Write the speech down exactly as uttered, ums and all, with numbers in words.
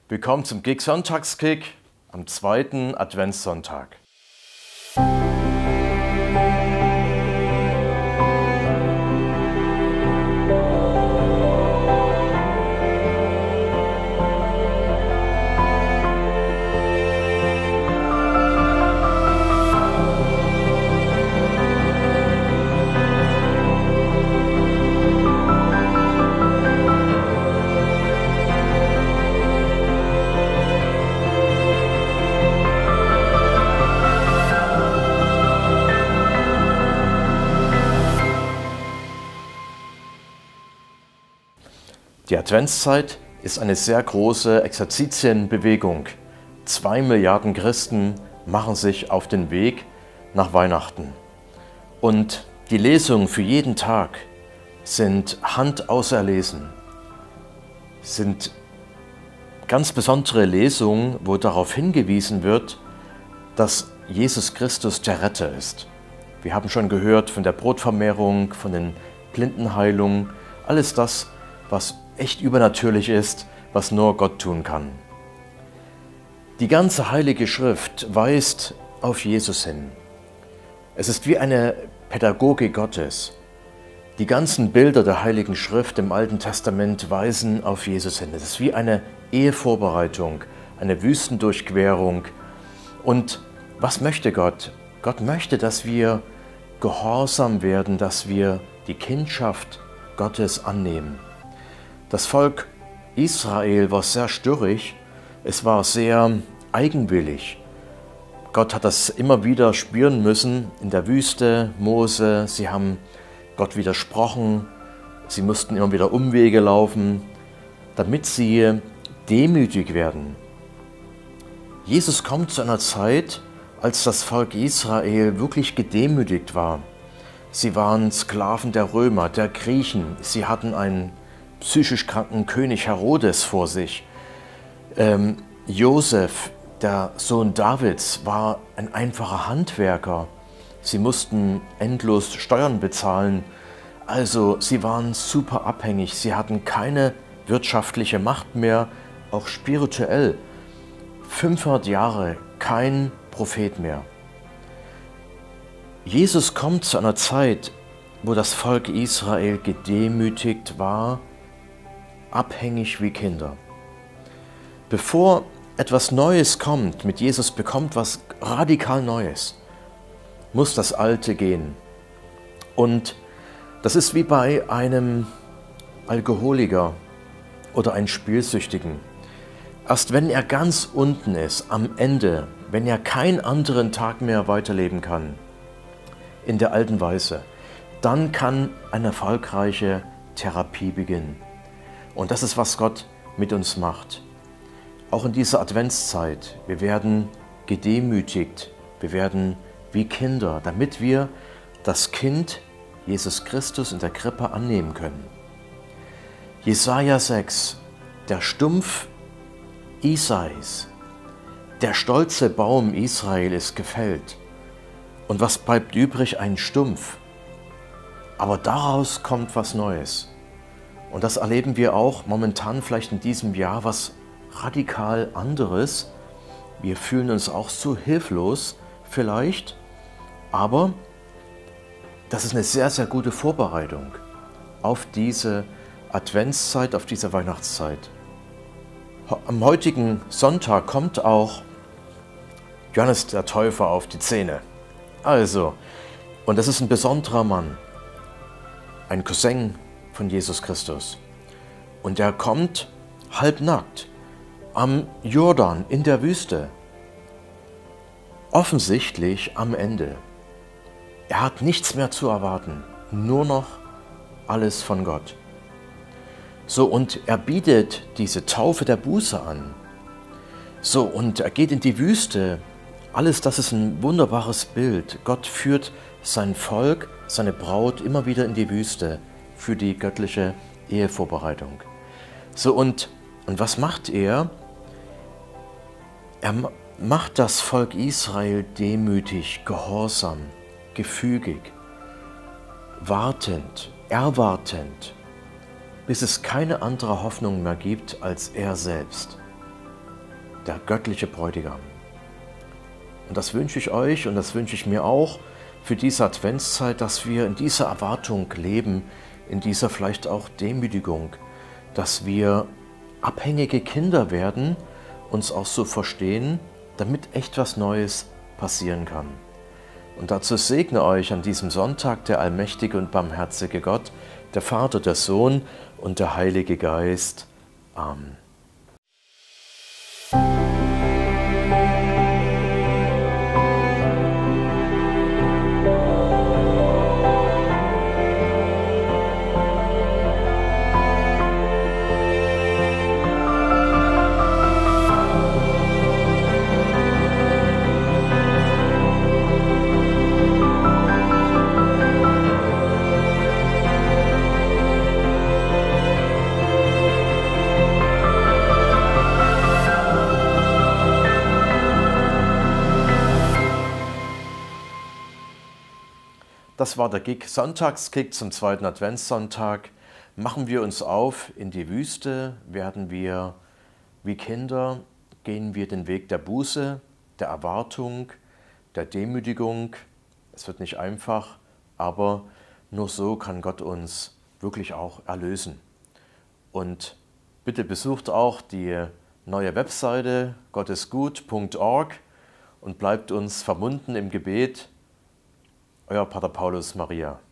Willkommen zum Gig Sonntagskick am zweiten Adventssonntag. Die Adventszeit ist eine sehr große Exerzitienbewegung. Zwei Milliarden Christen machen sich auf den Weg nach Weihnachten. Und die Lesungen für jeden Tag sind handauserlesen, sind ganz besondere Lesungen, wo darauf hingewiesen wird, dass Jesus Christus der Retter ist. Wir haben schon gehört von der Brotvermehrung, von den Blindenheilungen, alles das, was echt übernatürlich ist, was nur Gott tun kann. Die ganze Heilige Schrift weist auf Jesus hin. Es ist wie eine Pädagogik Gottes. Die ganzen Bilder der Heiligen Schrift im Alten Testament weisen auf Jesus hin. Es ist wie eine Ehevorbereitung, eine Wüstendurchquerung. Und was möchte Gott? Gott möchte, dass wir gehorsam werden, dass wir die Kindschaft Gottes annehmen. Das Volk Israel war sehr störrig, es war sehr eigenwillig. Gott hat das immer wieder spüren müssen in der Wüste, Mose, sie haben Gott widersprochen, sie mussten immer wieder Umwege laufen, damit sie demütig werden. Jesus kommt zu einer Zeit, als das Volk Israel wirklich gedemütigt war. Sie waren Sklaven der Römer, der Griechen, sie hatten einen psychisch kranken König Herodes vor sich. Ähm, Josef, der Sohn Davids, war ein einfacher Handwerker. Sie mussten endlos Steuern bezahlen. Also sie waren super abhängig. Sie hatten keine wirtschaftliche Macht mehr, auch spirituell. fünfhundert Jahre kein Prophet mehr. Jesus kommt zu einer Zeit, wo das Volk Israel gedemütigt war, abhängig wie Kinder. Bevor etwas Neues kommt, mit Jesus bekommt was radikal Neues, muss das Alte gehen. Und das ist wie bei einem Alkoholiker oder einem Spielsüchtigen. Erst wenn er ganz unten ist, am Ende, wenn er keinen anderen Tag mehr weiterleben kann, in der alten Weise, dann kann eine erfolgreiche Therapie beginnen. Und das ist, was Gott mit uns macht. Auch in dieser Adventszeit, wir werden gedemütigt, wir werden wie Kinder, damit wir das Kind Jesus Christus in der Krippe annehmen können. Jesaja sechs, der Stumpf Isais, der stolze Baum Israel ist gefällt. Und was bleibt übrig? Ein Stumpf. Aber daraus kommt was Neues. Und das erleben wir auch momentan vielleicht in diesem Jahr, was radikal anderes. Wir fühlen uns auch so hilflos vielleicht, aber das ist eine sehr, sehr gute Vorbereitung auf diese Adventszeit, auf diese Weihnachtszeit. Am heutigen Sonntag kommt auch Johannes der Täufer auf die Szene. Also, und das ist ein besonderer Mann, ein Cousin von Jesus Christus. Und er kommt halbnackt am Jordan in der Wüste. Offensichtlich am Ende. Er hat nichts mehr zu erwarten, nur noch alles von Gott. So, und er bietet diese Taufe der Buße an. So, und er geht in die Wüste. Alles das ist ein wunderbares Bild. Gott führt sein Volk, seine Braut immer wieder in die Wüste für die göttliche Ehevorbereitung. So, und, und was macht er? Er macht das Volk Israel demütig, gehorsam, gefügig, wartend, erwartend, bis es keine andere Hoffnung mehr gibt als er selbst. der göttliche Bräutigam. Und das wünsche ich euch und das wünsche ich mir auch für diese Adventszeit, dass wir in dieser Erwartung leben, in dieser vielleicht auch Demütigung, dass wir abhängige Kinder werden, uns auch so verstehen, damit echt was Neues passieren kann. Und dazu segne euch an diesem Sonntag der allmächtige und barmherzige Gott, der Vater, der Sohn und der Heilige Geist. Amen. Das war der Gig Sonntagskick zum zweiten Adventssonntag. Machen wir uns auf in die Wüste, werden wir wie Kinder, gehen wir den Weg der Buße, der Erwartung, der Demütigung. Es wird nicht einfach, aber nur so kann Gott uns wirklich auch erlösen. Und bitte besucht auch die neue Webseite gottesgut punkt org und bleibt uns verbunden im Gebet. Euer Pater Paulus Maria.